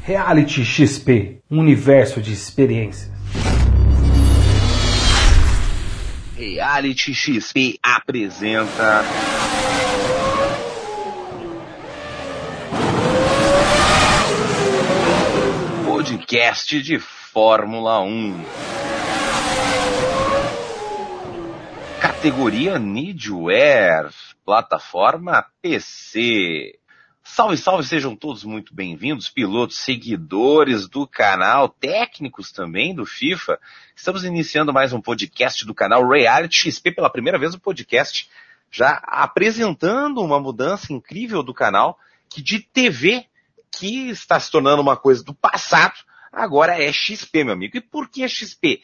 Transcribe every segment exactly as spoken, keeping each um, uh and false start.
Reality X P, um universo de experiências. Reality X P apresenta podcast de Fórmula um. Categoria Needwear, plataforma P C. Salve, salve, sejam todos muito bem-vindos, pilotos, seguidores do canal, técnicos também do FIFA. Estamos iniciando mais um podcast do canal Reality X P, pela primeira vez um podcast já apresentando uma mudança incrível do canal, que de T V, que está se tornando uma coisa do passado, agora é X P, meu amigo. E por que X P?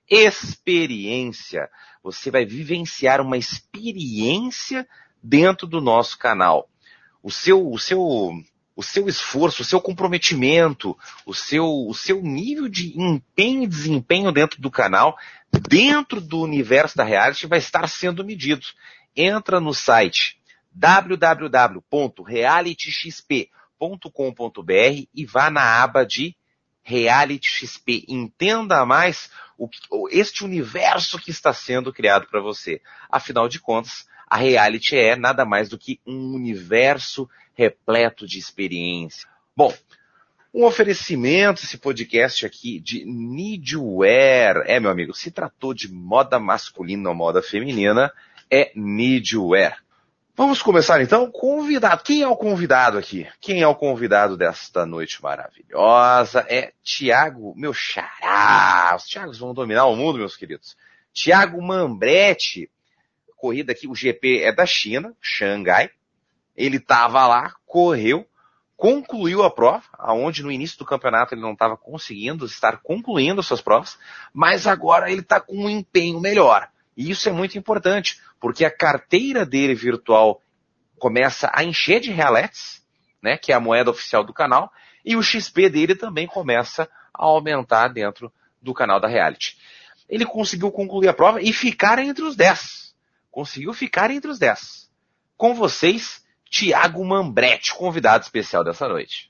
Experiência. Você vai vivenciar uma experiência dentro do nosso canal. O seu, o seu, o seu esforço, o seu comprometimento, o seu, o seu nível de empenho e desempenho dentro do canal, dentro do universo da reality, vai estar sendo medido. Entra no site w w w ponto reality x p ponto com ponto b r e vá na aba de Reality X P. Entenda mais o que, este universo que está sendo criado para você. Afinal de contas, a reality é nada mais do que um universo repleto de experiência. Bom, um oferecimento, esse podcast aqui de Needwear. É, meu amigo, se tratou de moda masculina ou moda feminina, é Needwear. Vamos começar então. Convidado. Quem é o convidado aqui? Quem é o convidado desta noite maravilhosa? É Thiago, meu xará. Os Thiagos vão dominar o mundo, meus queridos. Thiago Mambretti. Corrida aqui, o G P é da China, Xangai. Ele estava lá, correu, concluiu a prova, aonde no início do campeonato ele não estava conseguindo estar concluindo as suas provas, mas agora ele está com um empenho melhor. E isso é muito importante, porque a carteira dele virtual começa a encher de realetes, né, que é a moeda oficial do canal, e o X P dele também começa a aumentar dentro do canal da Reality. Ele conseguiu concluir a prova e ficar entre os dez. Conseguiu ficar entre os dez. Com vocês, Thiago Mambretti, convidado especial dessa noite.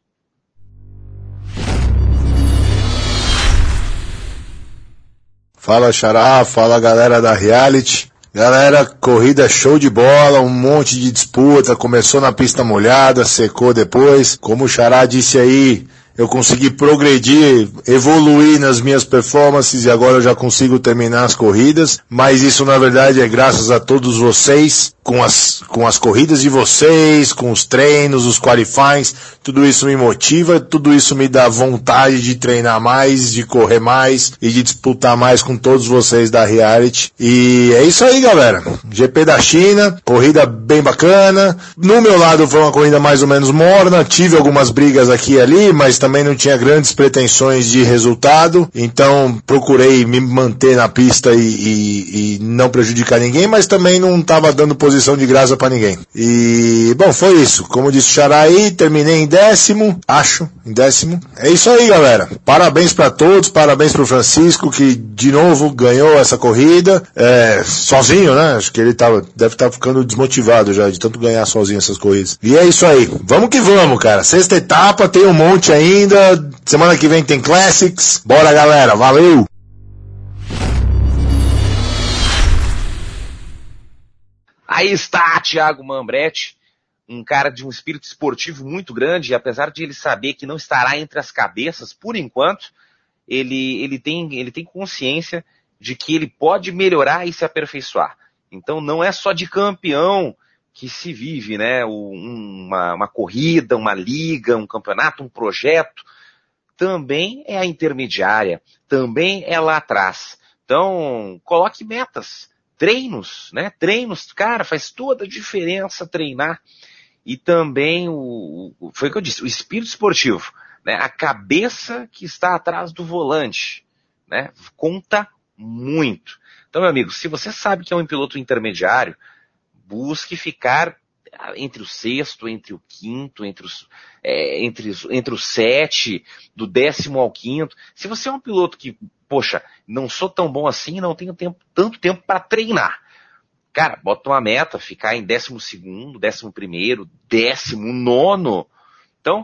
Fala xará, fala galera da Reality. Galera, corrida show de bola, um monte de disputa, começou na pista molhada, secou depois. Como o xará disse aí, eu consegui progredir, evoluir nas minhas performances e agora eu já consigo terminar as corridas, mas isso na verdade é graças a todos vocês, com as, com as corridas de vocês, com os treinos, os qualifyings, tudo isso me motiva, tudo isso me dá vontade de treinar mais, de correr mais e de disputar mais com todos vocês da Reality. E é isso aí, galera. G P da China, corrida bem bacana. No meu lado foi uma corrida mais ou menos morna, tive algumas brigas aqui e ali, mas também não tinha grandes pretensões de resultado, então procurei me manter na pista e, e, e não prejudicar ninguém, mas também não estava dando posição de graça para ninguém. E, bom, foi isso. Como disse o xará aí, terminei em décimo, acho, em décimo. É isso aí, galera. Parabéns para todos, parabéns pro Francisco, que de novo ganhou essa corrida, é, sozinho, né? Acho que ele tava, deve estar ficando desmotivado já, de tanto ganhar sozinho essas corridas. E é isso aí. Vamos que vamos, cara. Sexta etapa, tem um monte aí. Ainda, semana que vem tem Classics. Bora, galera, valeu! Aí está Thiago Mambretti, um cara de um espírito esportivo muito grande, e apesar de ele saber que não estará entre as cabeças por enquanto, ele, ele, tem, ele tem consciência de que ele pode melhorar e se aperfeiçoar. Então não é só de campeão que se vive, né, uma, uma corrida, uma liga, um campeonato, um projeto, também é a intermediária, também é lá atrás. Então, coloque metas, treinos, né, treinos, cara, faz toda a diferença treinar. E também, o, foi o que eu disse, o espírito esportivo, né, a cabeça que está atrás do volante, né, conta muito. Então, meu amigo, se você sabe que é um piloto intermediário, busque ficar entre o sexto, entre o quinto, entre, os, é, entre, entre o sete, do décimo ao quinto. Se você é um piloto que, poxa, não sou tão bom assim, não tenho tempo, tanto tempo para treinar. Cara, bota uma meta, ficar em décimo segundo, décimo primeiro, décimo nono. Então,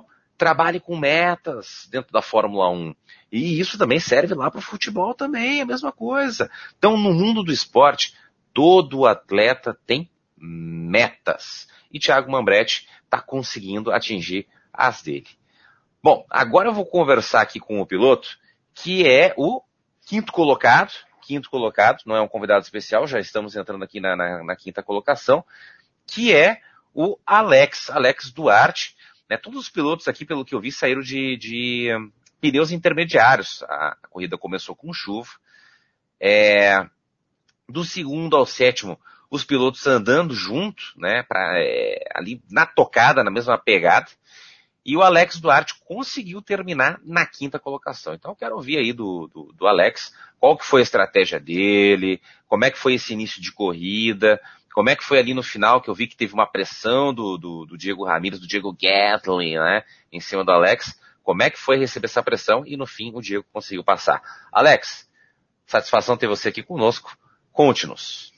trabalhe com metas dentro da Fórmula um. E isso também serve lá para o futebol também, a mesma coisa. Então, no mundo do esporte, todo atleta tem metas. E Thiago Mambretti está conseguindo atingir as dele. Bom, agora eu vou conversar aqui com o piloto, que é o quinto colocado. Quinto colocado, não é um convidado especial, já estamos entrando aqui na, na, na quinta colocação, que é o Alex, Alex Duarte. Né, todos os pilotos aqui, pelo que eu vi, saíram de, de pneus intermediários. A, a corrida começou com chuva. É, do segundo ao sétimo, os pilotos andando junto, né, pra, é, ali na tocada, na mesma pegada. E o Alex Duarte conseguiu terminar na quinta colocação. Então eu quero ouvir aí do, do, do Alex qual que foi a estratégia dele, como é que foi esse início de corrida, como é que foi ali no final, que eu vi que teve uma pressão do, do, do Diego Ramírez, do Diego Gatlin, né, em cima do Alex. Como é que foi receber essa pressão e no fim o Diego conseguiu passar. Alex, satisfação ter você aqui conosco. Conte-nos.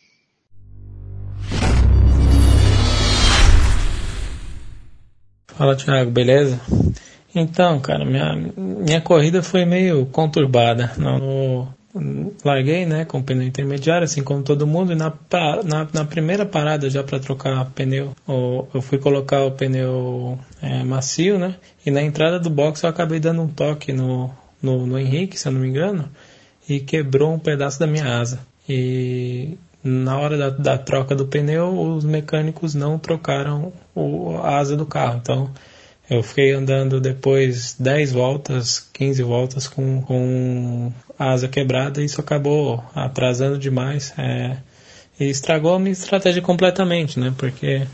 Fala, Thiago, beleza? Então, cara, minha, minha corrida foi meio conturbada. No, larguei, né, com pneu intermediário, assim como todo mundo, e na, na, na primeira parada já para trocar pneu, eu fui colocar o pneu é, macio, né, e na entrada do box eu acabei dando um toque no, no, no Henrique, se eu não me engano, e quebrou um pedaço da minha asa. E na hora da, da troca do pneu, os mecânicos não trocaram o, a asa do carro, então eu fiquei andando depois dez voltas, quinze voltas com, com a asa quebrada, e isso acabou atrasando demais, é, e estragou a minha estratégia completamente, né? Porque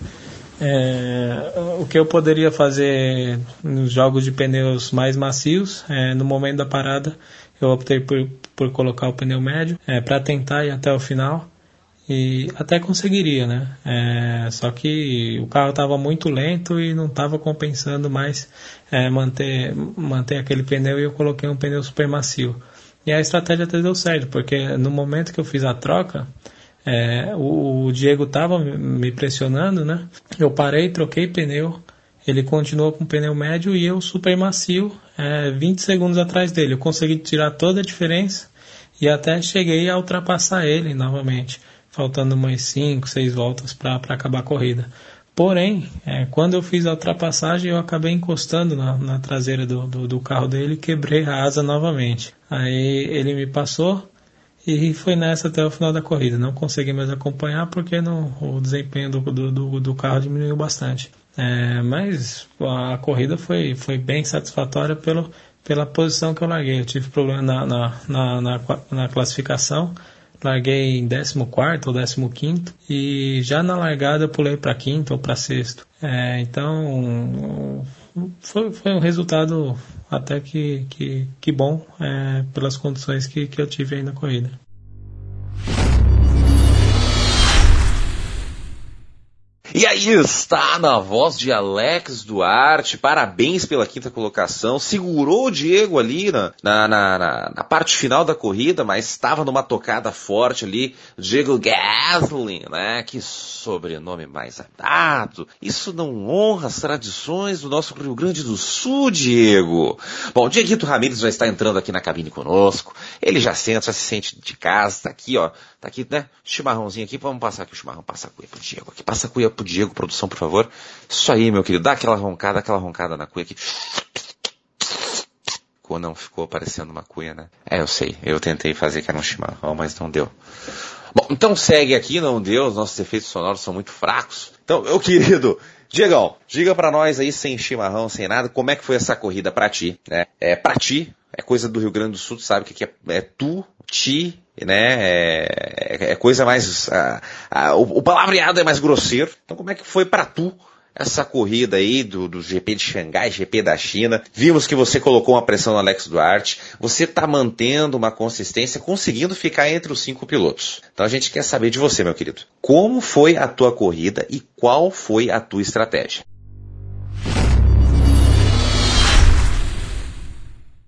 é, o que eu poderia fazer nos jogos de pneus mais macios, é, no momento da parada, eu optei por, por colocar o pneu médio, é, para tentar ir até o final. E até conseguiria, né? É, só que o carro estava muito lento e não estava compensando mais é, manter, manter aquele pneu, e eu coloquei um pneu super macio. E a estratégia até deu certo, porque no momento que eu fiz a troca, é, o, o Diego estava me pressionando, né? Eu parei, troquei pneu, ele continuou com pneu médio e eu super macio, é, vinte segundos atrás dele. Eu consegui tirar toda a diferença e até cheguei a ultrapassar ele novamente, faltando umas cinco, seis voltas para acabar a corrida. Porém, é, quando eu fiz a ultrapassagem, eu acabei encostando na, na traseira do, do, do carro dele e quebrei a asa novamente. Aí ele me passou e foi nessa até o final da corrida. Não consegui mais acompanhar porque no, o desempenho do, do, do carro diminuiu bastante. É, mas a corrida foi, foi bem satisfatória pelo, pela posição que eu larguei. Eu tive problema na, na, na, na, na classificação. Larguei em décimo quarto ou décimo quinto e já na largada eu pulei para quinto ou para sexto. É, então foi, foi um resultado até que, que, que bom, é, pelas condições que, que eu tive aí na corrida. E aí está na voz de Alex Duarte, parabéns pela quinta colocação, segurou o Diego ali na, na, na, na parte final da corrida, mas estava numa tocada forte ali, Diego Gatlin, né, que sobrenome mais dado, isso não honra as tradições do nosso Rio Grande do Sul, Diego. Bom, o Dieguito Ramírez já está entrando aqui na cabine conosco, ele já sente, já se sente de casa, tá aqui, ó, tá aqui, né, chimarrãozinho aqui, vamos passar aqui o chimarrão, passa a cuia pro Diego aqui, passa a cuia pro Diego, produção, por favor. Isso aí, meu querido, dá aquela roncada, aquela roncada na cuia aqui. Ficou, não ficou parecendo uma cuia, né? É, eu sei, eu tentei fazer que era um chimarrão, mas não deu. Bom, então segue aqui, não deu, os nossos efeitos sonoros são muito fracos. Então, meu querido, Diegão, diga pra nós aí, sem chimarrão, sem nada, como é que foi essa corrida pra ti, né? É, pra ti, é coisa do Rio Grande do Sul, tu sabe que aqui é, é tu, ti, né, é, é coisa mais, a, a, o, o palavreado é mais grosseiro. Então como é que foi pra tu essa corrida aí do, do G P de Xangai, G P da China? Vimos que você colocou uma pressão no Alex Duarte, você tá mantendo uma consistência, conseguindo ficar entre os cinco pilotos. Então a gente quer saber de você, meu querido. Como foi a tua corrida e qual foi a tua estratégia?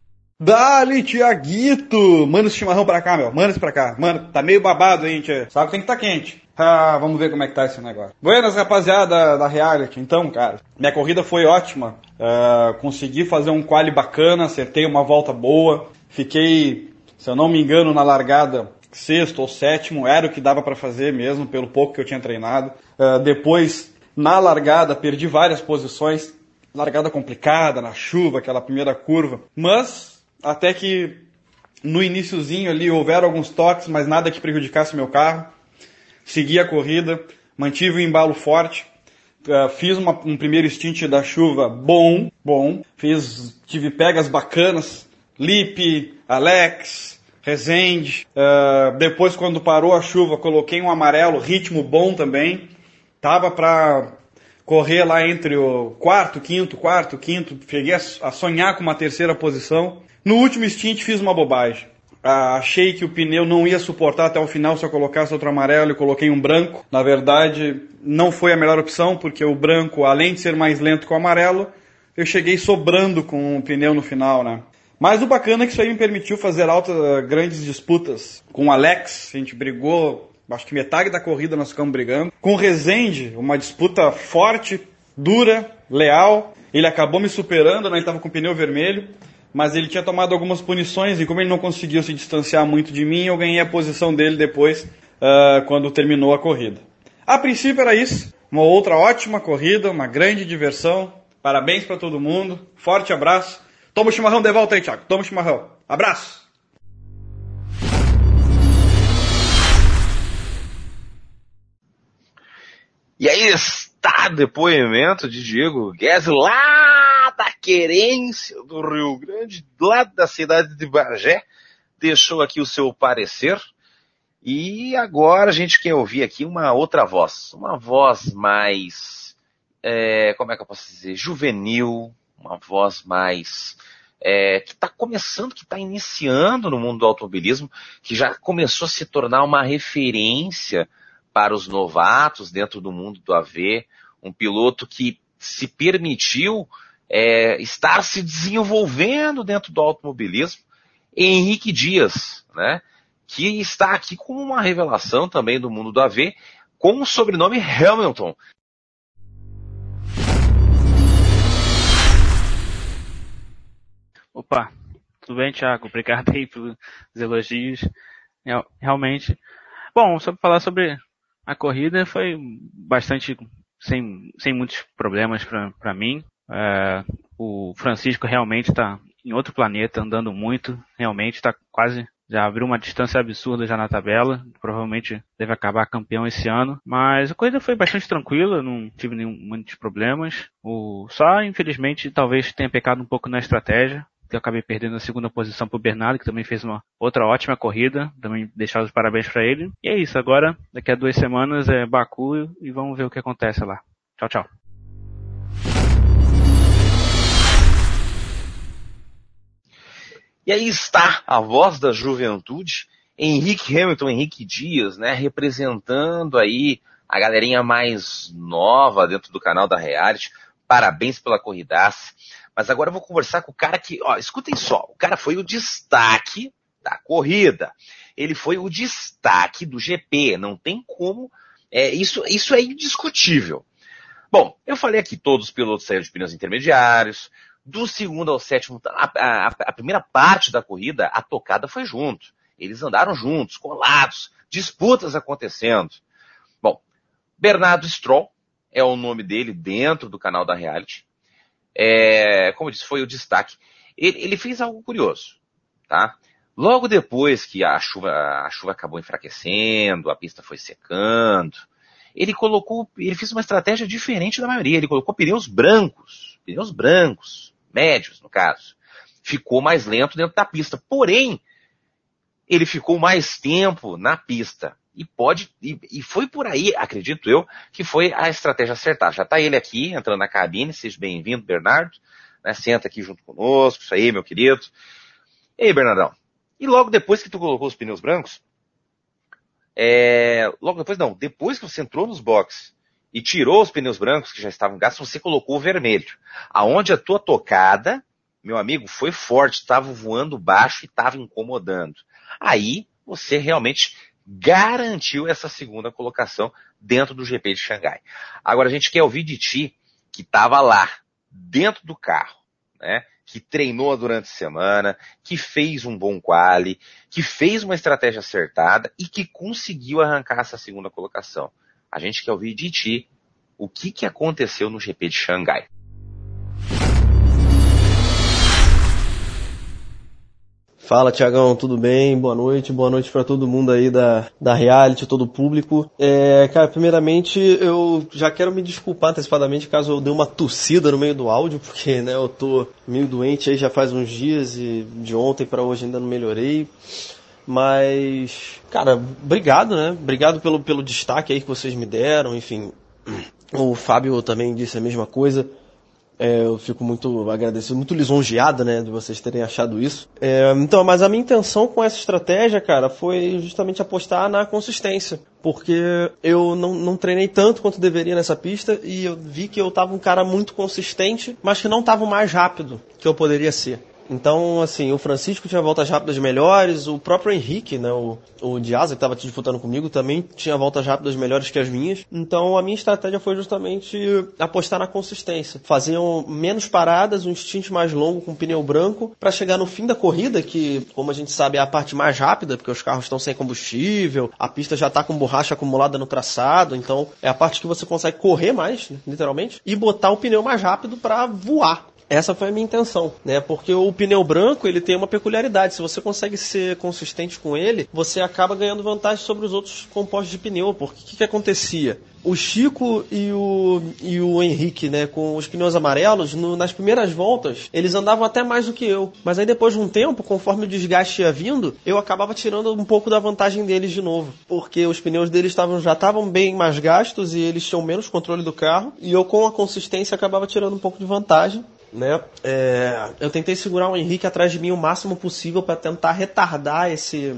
Dali, Tiaguito! Manda esse chimarrão pra cá, meu. Manda esse pra cá. Mano, tá meio babado, hein, tia. Sabe que tem que tá quente. Ah, vamos ver como é que tá esse negócio. Buenas, rapaziada da Reality. Então, cara, minha corrida foi ótima. Uh, consegui fazer um quali bacana, acertei uma volta boa. Fiquei, se eu não me engano, na largada sexto ou sétimo. Era o que dava pra fazer mesmo, pelo pouco que eu tinha treinado. Uh, depois, na largada, perdi várias posições. Largada complicada, na chuva, aquela primeira curva. Mas, até que no iniciozinho ali houveram alguns toques, mas nada que prejudicasse meu carro. Segui a corrida, mantive o embalo forte, uh, fiz uma, um primeiro stint da chuva bom, bom. Fiz, tive pegas bacanas, Lipe, Alex, Rezende. Uh, depois, quando parou a chuva, coloquei um amarelo, ritmo bom também. Tava pra correr lá entre o quarto, quinto, quarto, quinto. Cheguei a, a sonhar com uma terceira posição. No último stint fiz uma bobagem. Ah, achei que o pneu não ia suportar até o final se eu colocasse outro amarelo e coloquei um branco. Na verdade, não foi a melhor opção, porque o branco, além de ser mais lento que o amarelo, eu cheguei sobrando com o pneu no final, né? Mas o bacana é que isso aí me permitiu fazer altas, grandes disputas. Com o Alex, a gente brigou, acho que metade da corrida nós ficamos brigando. Com o Rezende, uma disputa forte, dura, leal. Ele acabou me superando, né? Ele estava com o pneu vermelho. Mas ele tinha tomado algumas punições e como ele não conseguiu se distanciar muito de mim, eu ganhei a posição dele depois, uh, quando terminou a corrida. A princípio era isso, uma outra ótima corrida, uma grande diversão, parabéns para todo mundo, forte abraço. Toma o chimarrão de volta aí, Thiago, toma o chimarrão. Abraço! E aí está depoimento de Diego Guedes lá da querência do Rio Grande, lá da cidade de Bagé, deixou aqui o seu parecer. E agora a gente quer ouvir aqui uma outra voz, uma voz mais, é, como é que eu posso dizer, juvenil, uma voz mais, é, que está começando, que está iniciando no mundo do automobilismo, que já começou a se tornar uma referência para os novatos dentro do mundo do A V, um piloto que se permitiu é, estar se desenvolvendo dentro do automobilismo, Henrique Dias, né, que está aqui como uma revelação também do mundo do A V, com o sobrenome Hamilton. Opa, tudo bem, Thiago? Obrigado aí pelos elogios. Realmente. Bom, só para falar sobre a corrida, foi bastante sem, sem muitos problemas para mim. É, o Francisco realmente está em outro planeta, andando muito, realmente está quase, já abriu uma distância absurda já na tabela, provavelmente deve acabar campeão esse ano, mas a corrida foi bastante tranquila, não tive nenhum, muitos problemas. O, só, infelizmente, talvez tenha pecado um pouco na estratégia, que eu acabei perdendo a segunda posição pro Bernardo, que também fez uma outra ótima corrida, também deixar os parabéns para ele. E é isso, agora, daqui a duas semanas é Baku e vamos ver o que acontece lá. Tchau, tchau. E aí está a voz da juventude, Henrique Hamilton, Henrique Dias, né, representando aí a galerinha mais nova dentro do canal da Reality. Parabéns pela corridaça. Mas agora eu vou conversar com o cara que, ó, escutem só, o cara foi o destaque da corrida. Ele foi o destaque do G P, não tem como, é, isso, isso é indiscutível. Bom, eu falei aqui, todos os pilotos saíram de pneus intermediários, do segundo ao sétimo, a, a, a primeira parte da corrida, a tocada foi junto. Eles andaram juntos, colados, disputas acontecendo. Bom, Bernardo Stroll é o nome dele dentro do canal da Reality. É, como eu disse, foi o destaque. Ele, ele fez algo curioso, tá? Logo depois que a chuva, a chuva acabou enfraquecendo, a pista foi secando, ele colocou, ele fez uma estratégia diferente da maioria. Ele colocou pneus brancos, pneus brancos, médios no caso. Ficou mais lento dentro da pista. Porém, ele ficou mais tempo na pista. E pode, e, e foi por aí, acredito eu, que foi a estratégia acertada. Já está ele aqui, entrando na cabine. Seja bem-vindo, Bernardo. Né, senta aqui junto conosco. Isso aí, meu querido. E aí, Bernardão. E logo depois que tu colocou os pneus brancos, é, logo depois não, depois que você entrou nos boxes e tirou os pneus brancos que já estavam gastos, você colocou o vermelho. Aonde a tua tocada meu amigo, foi forte, estava voando baixo e estava incomodando. Aí você realmente garantiu essa segunda colocação dentro do G P de Xangai. Agora a gente quer ouvir de ti, que estava lá, dentro do carro, né? Que treinou durante a semana, que fez um bom quali, que fez uma estratégia acertada e que conseguiu arrancar essa segunda colocação. A gente quer ouvir de ti o que, que aconteceu no G P de Xangai. Fala, Tiagão, tudo bem? Boa noite, boa noite para todo mundo aí da, da Reality, todo o público. É, cara, primeiramente eu já quero me desculpar antecipadamente caso eu dê uma tossida no meio do áudio, porque né, eu tô meio doente aí já faz uns dias e de ontem para hoje ainda não melhorei. Mas, cara, obrigado, né? Obrigado pelo, pelo destaque aí que vocês me deram, enfim. O Fábio também disse a mesma coisa. É, eu fico muito agradecido, muito lisonjeado, né, de vocês terem achado isso. É, então, mas a minha intenção com essa estratégia, cara, foi justamente apostar na consistência. Porque eu não, não treinei tanto quanto deveria nessa pista e eu vi que eu tava um cara muito consistente, mas que não tava o mais rápido que eu poderia ser. Então, assim, o Francisco tinha voltas rápidas melhores, o próprio Henrique, né, o, o Diasa, que estava disputando comigo, também tinha voltas rápidas melhores que as minhas. Então, a minha estratégia foi justamente apostar na consistência. Fazer um, menos paradas, um stint mais longo com pneu branco, para chegar no fim da corrida, que, como a gente sabe, é a parte mais rápida, porque os carros estão sem combustível, a pista já está com borracha acumulada no traçado, então é a parte que você consegue correr mais, né, literalmente, e botar o pneu mais rápido para voar. Essa foi a minha intenção, né? Porque o pneu branco, ele tem uma peculiaridade. Se você consegue ser consistente com ele, você acaba ganhando vantagem sobre os outros compostos de pneu. Porque o que, que acontecia? O Chico e o, e o Henrique, né, com os pneus amarelos, no, nas primeiras voltas, eles andavam até mais do que eu. Mas aí depois de um tempo, conforme o desgaste ia vindo, eu acabava tirando um pouco da vantagem deles de novo. Porque os pneus deles tavam, já estavam bem mais gastos e eles tinham menos controle do carro. E eu, com a consistência, acabava tirando um pouco de vantagem. Né? É, eu tentei segurar o Henrique atrás de mim o máximo possível para tentar retardar esse,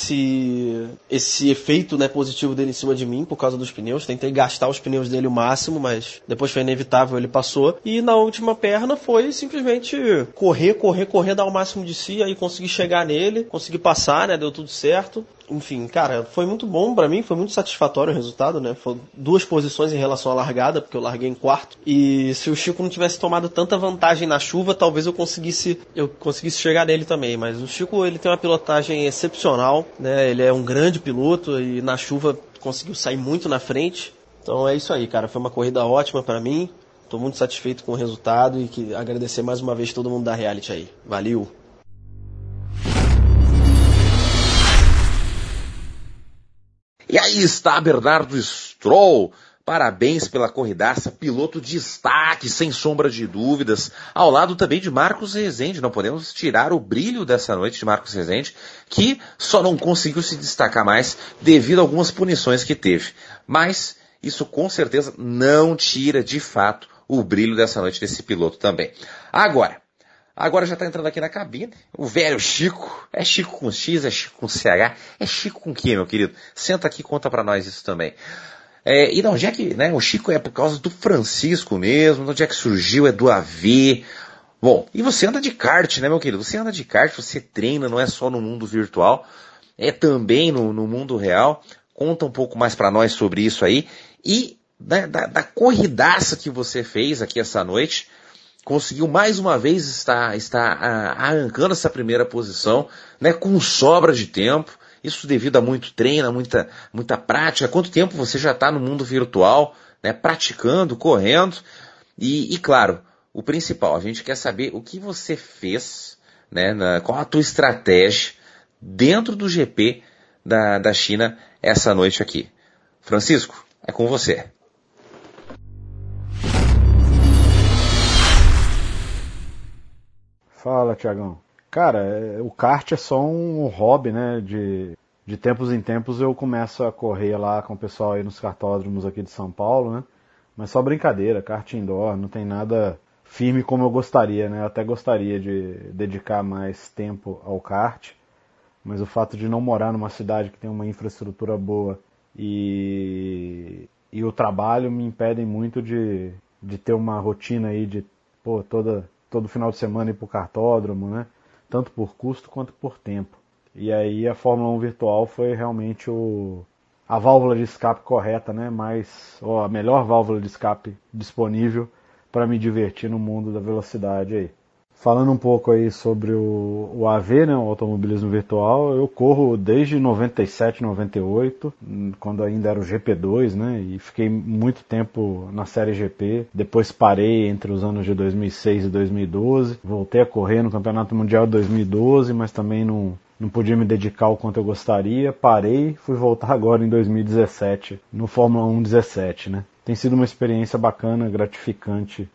esse, esse efeito, né, positivo dele em cima de mim por causa dos pneus. Tentei gastar os pneus dele o máximo, mas depois foi inevitável, ele passou. E na última perna foi simplesmente correr, correr, correr, dar o máximo de si, aí consegui chegar nele, consegui passar, né, deu tudo certo. Enfim, cara, foi muito bom pra mim, foi muito satisfatório o resultado, né? Foi duas posições em relação à largada, porque eu larguei em quarto. E se o Chico não tivesse tomado tanta vantagem na chuva, talvez eu conseguisse, eu conseguisse chegar nele também. Mas o Chico, ele tem uma pilotagem excepcional, né? Ele é um grande piloto e na chuva conseguiu sair muito na frente. Então é isso aí, cara. Foi uma corrida ótima pra mim. Tô muito satisfeito com o resultado e que agradecer mais uma vez todo mundo da Reality aí. Valeu! E aí está Bernardo Stroll, parabéns pela corridaça, piloto de destaque, sem sombra de dúvidas, ao lado também de Marcos Rezende. Não podemos tirar o brilho dessa noite de Marcos Rezende, que só não conseguiu se destacar mais devido a algumas punições que teve. Mas isso com certeza não tira de fato o brilho dessa noite desse piloto também. Agora, Agora já está entrando aqui na cabine, o velho Chico. É Chico com X, é Chico com C H, é Chico com Q, meu querido? Senta aqui e conta para nós isso também. É, e de onde é que, né, o Chico é por causa do Francisco mesmo, de onde é que surgiu, é do A V. Bom, e você anda de kart, né, meu querido? Você anda de kart, você treina, não é só no mundo virtual, é também no, no mundo real. Conta um pouco mais para nós sobre isso aí. E da, da, da corridaça que você fez aqui essa noite, conseguiu mais uma vez estar, estar ah, arrancando essa primeira posição, né, com sobra de tempo, isso devido a muito treino, a muita, muita prática. Quanto tempo você já está no mundo virtual, né, praticando, correndo, e, e claro, o principal, a gente quer saber o que você fez, né, na, qual a tua estratégia dentro do G P da, da China essa noite aqui. Francisco, é com você. Fala, Tiagão. Cara, o kart é só um hobby, né? De, de tempos em tempos eu começo a correr lá com o pessoal aí nos kartódromos aqui de São Paulo, né? Mas só brincadeira, kart indoor, não tem nada firme como eu gostaria, né? Eu até gostaria de dedicar mais tempo ao kart, mas o fato de não morar numa cidade que tem uma infraestrutura boa e, e o trabalho me impedem muito de, de ter uma rotina aí de, pô, toda... todo final de semana ir para o kartódromo, né? Tanto por custo quanto por tempo. E aí a Fórmula um virtual foi realmente o, a válvula de escape correta, né? Mas, ó, a melhor válvula de escape disponível para me divertir no mundo da velocidade aí. Falando um pouco aí sobre o, o A V, né, o automobilismo virtual, eu corro desde noventa e sete, noventa e oito, quando ainda era o G P dois, né, e fiquei muito tempo na série G P. Depois parei entre os anos de dois mil e seis e dois mil e doze. Voltei a correr no Campeonato Mundial de dois mil e doze, mas também não, não podia me dedicar o quanto eu gostaria. Parei, fui voltar agora em dois mil e dezessete, no Fórmula um dezessete, né. Tem sido uma experiência bacana, gratificante,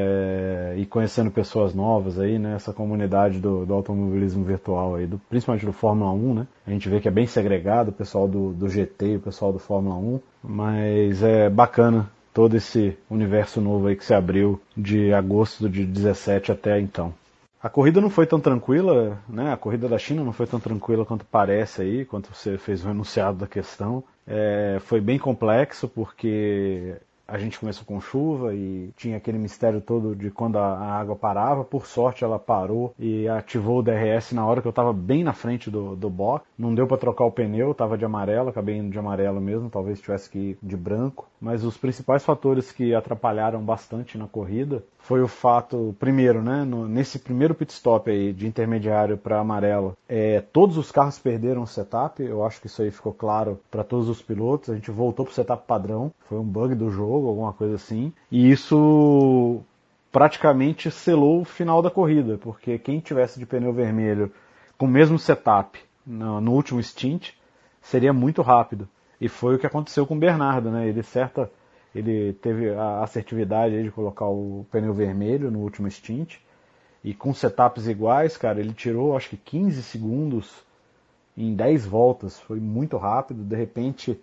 é, e conhecendo pessoas novas aí, né, essa comunidade do, do automobilismo virtual aí, do, principalmente do Fórmula um, né, a gente vê que é bem segregado, o pessoal do, do G T e o pessoal do Fórmula um, mas é bacana todo esse universo novo aí que se abriu de agosto de dezessete até então. A corrida não foi tão tranquila, né, a corrida da China não foi tão tranquila quanto parece aí, quanto você fez o enunciado da questão, é, foi bem complexo porque a gente começou com chuva e tinha aquele mistério todo de quando a, a água parava. Por sorte ela parou e ativou o D R S na hora que eu estava bem na frente do, do box. Não deu para trocar o pneu, estava de amarelo, acabei indo de amarelo mesmo, talvez tivesse que ir de branco. Mas os principais fatores que atrapalharam bastante na corrida foi o fato, primeiro, né, no, nesse primeiro pit stop aí de intermediário para amarelo, é, todos os carros perderam o setup. Eu acho que isso aí ficou claro para todos os pilotos. A gente voltou para o setup padrão, foi um bug do jogo, alguma coisa assim, e isso praticamente selou o final da corrida, porque quem tivesse de pneu vermelho com o mesmo setup no, no último stint seria muito rápido, e foi o que aconteceu com o Bernardo, né? Ele certa ele teve a assertividade aí de colocar o pneu vermelho no último stint, e com setups iguais, cara, ele tirou acho que quinze segundos em dez voltas, foi muito rápido. De repente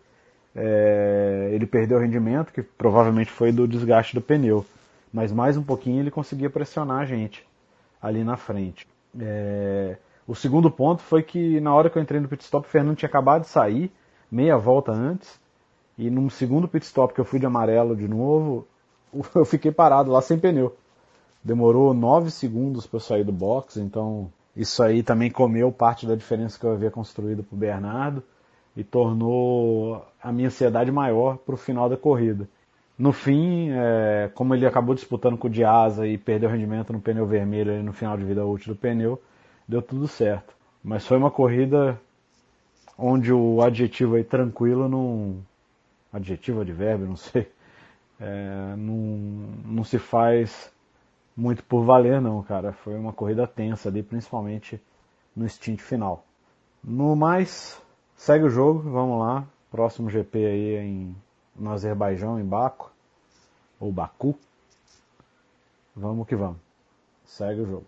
é, ele perdeu o rendimento, que provavelmente foi do desgaste do pneu, mas mais um pouquinho ele conseguia pressionar a gente ali na frente. É, o segundo ponto foi que na hora que eu entrei no pit stop, o Fernando tinha acabado de sair, meia volta antes, e no segundo pit stop que eu fui de amarelo de novo, eu fiquei parado lá sem pneu. Demorou nove segundos para eu sair do box, então isso aí também comeu parte da diferença que eu havia construído para o Bernardo e tornou a minha ansiedade maior para o final da corrida. No fim, é, como ele acabou disputando com o Diasa e perdeu rendimento no pneu vermelho aí no final de vida útil do pneu, deu tudo certo. Mas foi uma corrida onde o adjetivo aí tranquilo não... adjetivo, advérbio, não sei, é, não, não se faz muito por valer não, cara. Foi uma corrida tensa ali, principalmente no stint final. No mais, segue o jogo, vamos lá. Próximo G P aí em, no Azerbaijão, em Baku, ou Baku. Vamos que vamos. Segue o jogo.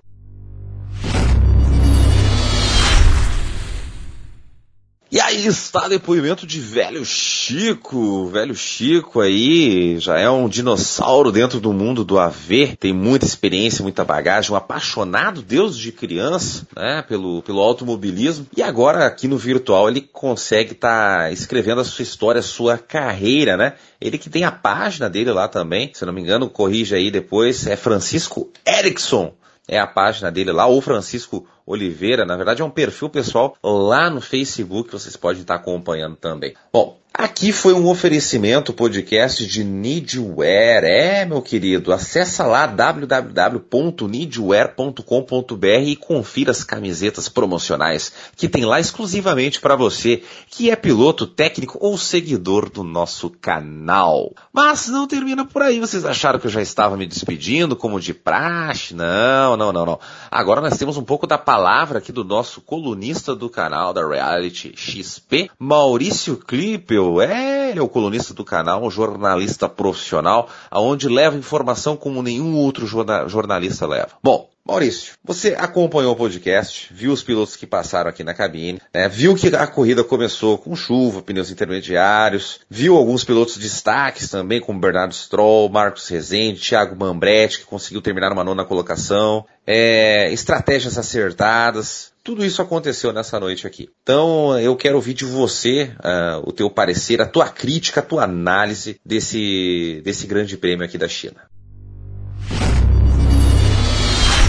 E aí está depoimento de velho Chico, velho Chico aí, já é um dinossauro dentro do mundo do A V, tem muita experiência, muita bagagem, um apaixonado Deus de criança, né, pelo, pelo automobilismo, e agora aqui no virtual ele consegue estar tá escrevendo a sua história, a sua carreira, né, ele que tem a página dele lá também, se não me engano, corrija aí depois, é Francisco Erickson. É a página dele lá, ou Francisco Oliveira, na verdade é um perfil pessoal lá no Facebook, vocês podem estar acompanhando também. Bom, aqui foi um oferecimento, podcast de Needwear, é meu querido, acessa lá w w w ponto needwear ponto com ponto b r e confira as camisetas promocionais que tem lá exclusivamente para você que é piloto, técnico ou seguidor do nosso canal. Mas não termina por aí, vocês acharam que eu já estava me despedindo como de praxe? Não, não, não, não. Agora nós temos um pouco da palavra aqui do nosso colunista do canal da Reality X P, Maurício Klippel. É, ele é o colunista do canal, um jornalista profissional, aonde leva informação como nenhum outro jorna- jornalista leva. Bom, Maurício, você acompanhou o podcast, viu os pilotos que passaram aqui na cabine, né, viu que a corrida começou com chuva, pneus intermediários, viu alguns pilotos destaques também, como Bernardo Stroll, Marcos Rezende, Thiago Mambretti, que conseguiu terminar numa nona colocação, é, estratégias acertadas. Tudo isso aconteceu nessa noite aqui. Então, eu quero ouvir de você uh, o teu parecer, a tua crítica, a tua análise desse, desse grande prêmio aqui da China.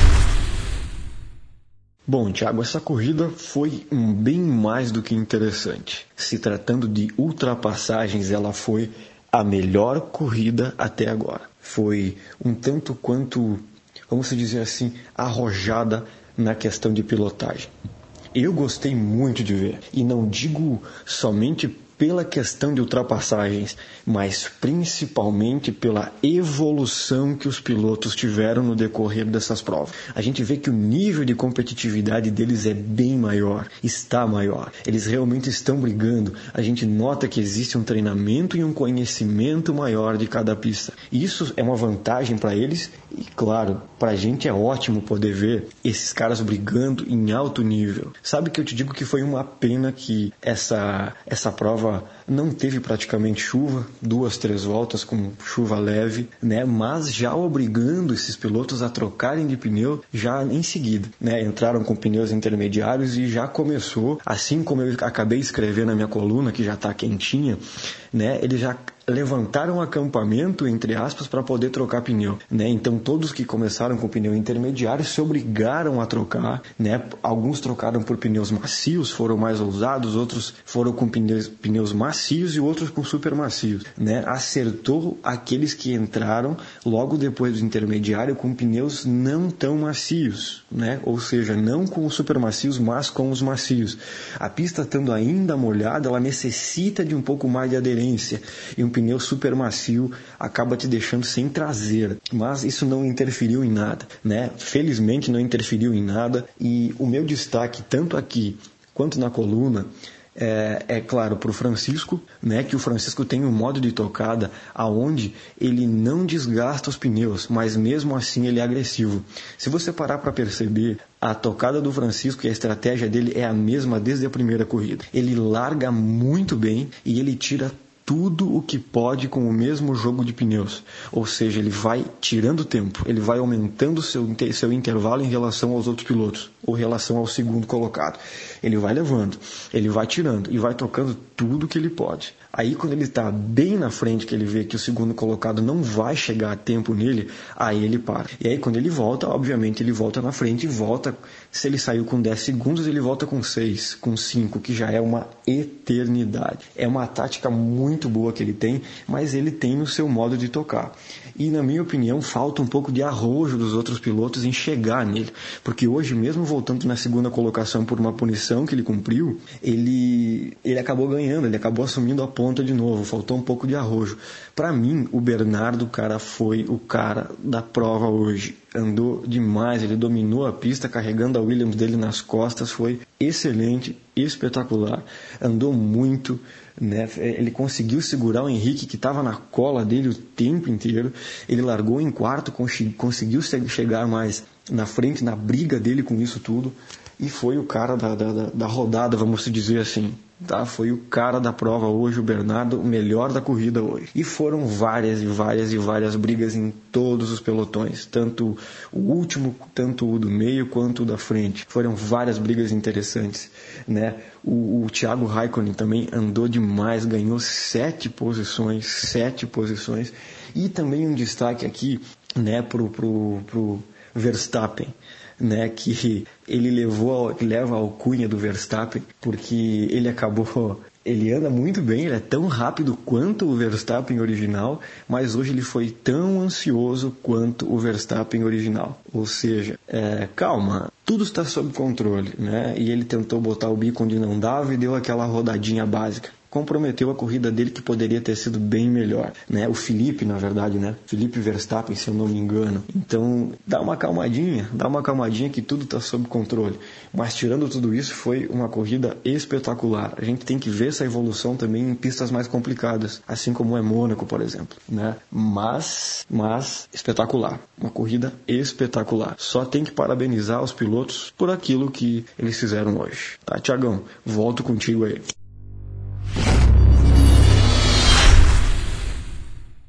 Bom, Thiago, essa corrida foi um bem mais do que interessante. Se tratando de ultrapassagens, ela foi a melhor corrida até agora. Foi um tanto quanto, vamos dizer assim, arrojada na questão de pilotagem. Eu gostei muito de ver, e não digo somente pela questão de ultrapassagens, mas principalmente pela evolução que os pilotos tiveram no decorrer dessas provas. A gente vê que o nível de competitividade deles é bem maior, está maior. Eles realmente estão brigando. A gente nota que existe um treinamento e um conhecimento maior de cada pista. Isso é uma vantagem para eles e, claro, para a gente é ótimo poder ver esses caras brigando em alto nível. Sabe que eu te digo que foi uma pena que essa, essa prova não teve praticamente chuva, duas, três voltas com chuva leve, né? Mas já obrigando esses pilotos a trocarem de pneu já em seguida, né? Entraram com pneus intermediários e já começou, assim como eu acabei de escrever na minha coluna, que já está quentinha, né? Eles já levantaram um acampamento, entre aspas, para poder trocar pneu, né? Então todos que começaram com pneu intermediário se obrigaram a trocar, né? Alguns trocaram por pneus macios, foram mais ousados, outros foram com pneus, pneus macios e outros com super macios, né? Acertou aqueles que entraram logo depois do intermediário com pneus não tão macios, né? Ou seja, não com os super macios, mas com os macios. A pista estando ainda molhada, ela necessita de um pouco mais de aderência, e um pneu super macio acaba te deixando sem traseira, mas isso não interferiu em nada, né? Felizmente não interferiu em nada, e o meu destaque tanto aqui quanto na coluna é, é claro, para o Francisco, né, que o Francisco tem um modo de tocada aonde ele não desgasta os pneus, mas mesmo assim ele é agressivo. Se você parar para perceber, a tocada do Francisco e a estratégia dele é a mesma desde a primeira corrida. Ele larga muito bem e ele tira tudo o que pode com o mesmo jogo de pneus, ou seja, ele vai tirando tempo, ele vai aumentando seu, seu intervalo em relação aos outros pilotos, ou em relação ao segundo colocado. Ele vai levando, ele vai tirando e vai tocando tudo que ele pode. Aí quando ele está bem na frente, que ele vê que o segundo colocado não vai chegar a tempo nele, aí ele para. E aí quando ele volta, obviamente ele volta na frente e volta, se ele saiu com dez segundos, ele volta com seis, com cinco, que já é uma eternidade. É uma tática muito boa que ele tem, mas ele tem o seu modo de tocar. E na minha opinião, falta um pouco de arrojo dos outros pilotos em chegar nele, porque hoje mesmo voltando na segunda colocação por uma punição que ele cumpriu, ele, ele acabou ganhando, ele acabou assumindo a ponta de novo, faltou um pouco de arrojo. Para mim, o Bernardo, cara, foi o cara da prova hoje. Andou demais, ele dominou a pista carregando a Williams dele nas costas, foi excelente, espetacular, andou muito, né? Ele conseguiu segurar o Henrique, que estava na cola dele o tempo inteiro. Ele largou em quarto, conseguiu chegar mais na frente, na briga dele com isso tudo, e foi o cara da, da, da rodada, vamos dizer assim. Tá? Foi o cara da prova hoje, o Bernardo, o melhor da corrida hoje. E foram várias e várias e várias brigas em todos os pelotões, tanto o último, tanto o do meio quanto o da frente. Foram várias brigas interessantes, né? O, o Thiago Raikkonen também andou demais, ganhou sete posições, sete posições. E também um destaque aqui, né, pro, pro, pro Verstappen, né, que ele levou, leva a alcunha do Verstappen, porque ele acabou, ele anda muito bem, ele é tão rápido quanto o Verstappen original, mas hoje ele foi tão ansioso quanto o Verstappen original. Ou seja, é, calma, tudo está sob controle, né? E ele tentou botar o bico onde não dava e deu aquela rodadinha básica. Comprometeu a corrida dele, que poderia ter sido bem melhor, né? O Felipe, na verdade, né? Felipe Verstappen, se eu não me engano. Então, dá uma calmadinha, dá uma calmadinha que tudo está sob controle. Mas tirando tudo isso, foi uma corrida espetacular. A gente tem que ver essa evolução também em pistas mais complicadas, assim como é Mônaco, por exemplo, né? Mas, mas, espetacular. Uma corrida espetacular. Só tem que parabenizar os pilotos por aquilo que eles fizeram hoje. Tá, Thiagão? Volto contigo aí.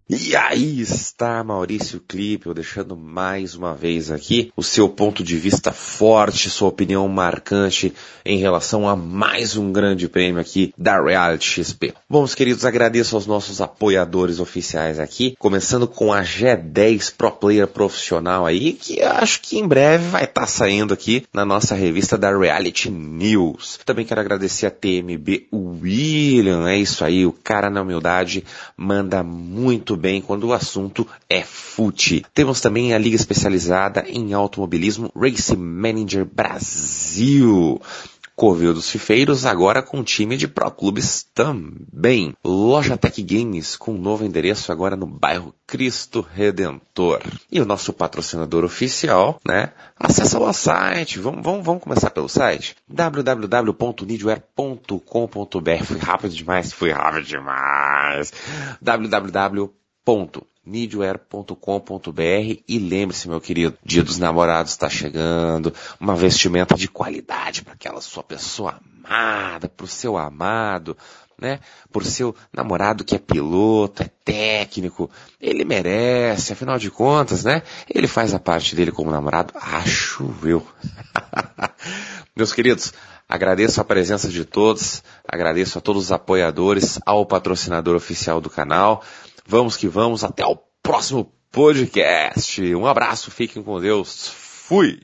E aí está Maurício Klippel deixando mais uma vez aqui o seu ponto de vista forte, sua opinião marcante em relação a mais um grande prêmio aqui da Reality X P. Bom, meus queridos, agradeço aos nossos apoiadores oficiais aqui, começando com a G dez Pro Player Profissional aí, que acho que em breve vai estar saindo aqui na nossa revista da Reality News. Também quero agradecer a T M B William, é isso aí, o cara na humildade manda muito bem quando o assunto é fute. Temos também a Liga Especializada em Automobilismo Race Manager Brasil. Covil dos Fifeiros, agora com time de Pro Clubes também. Loja Tech Games, com um novo endereço agora no bairro Cristo Redentor. E o nosso patrocinador oficial, né? Acessa o site, vamos, vamos, vamos começar pelo site. w w w ponto needwear ponto com ponto b r. Fui rápido demais, fui rápido demais. w w w ponto needwear ponto com ponto b r. E lembre-se, meu querido, Dia dos Namorados está chegando, uma vestimenta de qualidade para aquela sua pessoa amada, para o seu amado, né? Por seu namorado que é piloto, é técnico, ele merece, afinal de contas, né? Ele faz a parte dele como namorado, acho eu. Meus queridos, agradeço a presença de todos, agradeço a todos os apoiadores, ao patrocinador oficial do canal. Vamos que vamos, até o próximo podcast. Um abraço, fiquem com Deus. Fui!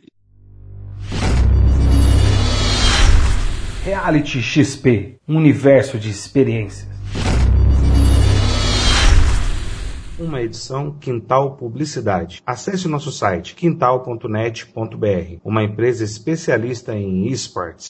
Reality X P, um universo de experiências. Uma edição Quintal Publicidade. Acesse o nosso site quintal ponto net ponto b r, uma empresa especialista em esportes.